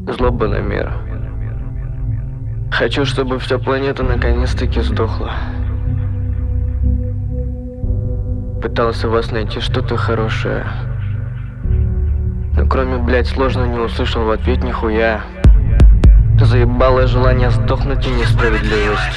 злоба на мир. Хочу, чтобы вся планета наконец-таки сдохла. Пытался в вас найти что-то хорошее, но кроме, блядь, сложно не услышал в ответ нихуя. Заебало желание сдохнуть и несправедливость.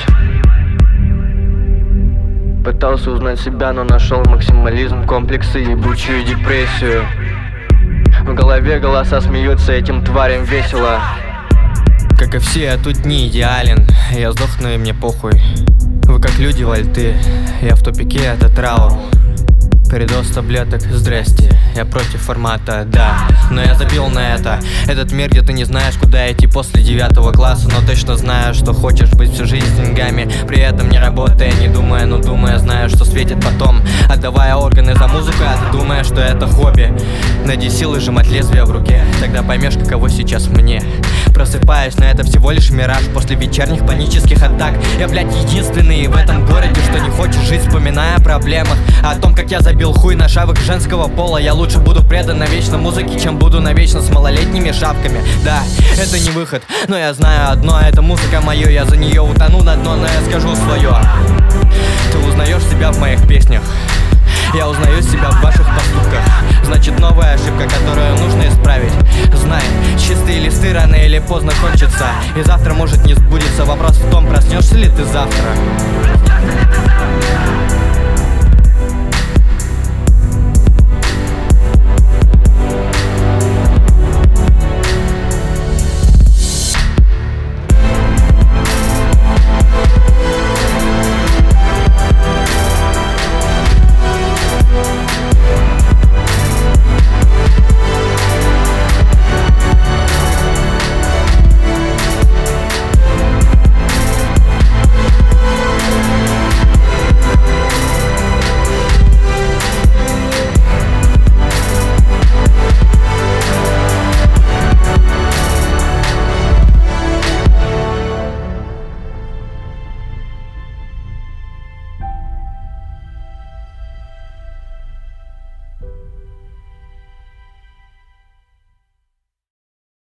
Пытался узнать себя, но нашел максимализм, комплексы и ебучую депрессию. В голове голоса смеются, этим тварям весело. Как и все, я тут не идеален. Я сдохну и мне похуй. Вы как люди вальты, я в тупике, это траур. Передоз таблеток, здрасте. Я против формата, да, но я забил на это. Этот мир, где ты не знаешь, куда идти после 9 класса, но точно знаю, что хочешь быть всю жизнь с деньгами. При этом не работая, не думая, но думая, знаю, что светит потом. Отдавая органы за музыку, а ты думаешь, что это хобби. Найди силы сжимать лезвие в руке, тогда поймешь, каково сейчас мне. Просыпаюсь, но это всего лишь мираж после вечерних панических атак. Я, блядь, единственный в этом городе, что не хочет жить, вспоминая о проблемах. О том, как я забил хуй на шавок женского пола. Я лучше буду предан навечно музыке, чем буду навечно с малолетними шавками. Да, это не выход, но я знаю одно, это музыка моя, я за нее утону на дно, но я скажу свое. Ты узнаешь себя в моих песнях, я узнаю себя в ваших поступках. Значит, новая ошибка, которую нужно исправить. Знай, чистые листы рано или поздно кончатся, и завтра может не сбудется. Вопрос в том, проснешься ли ты завтра.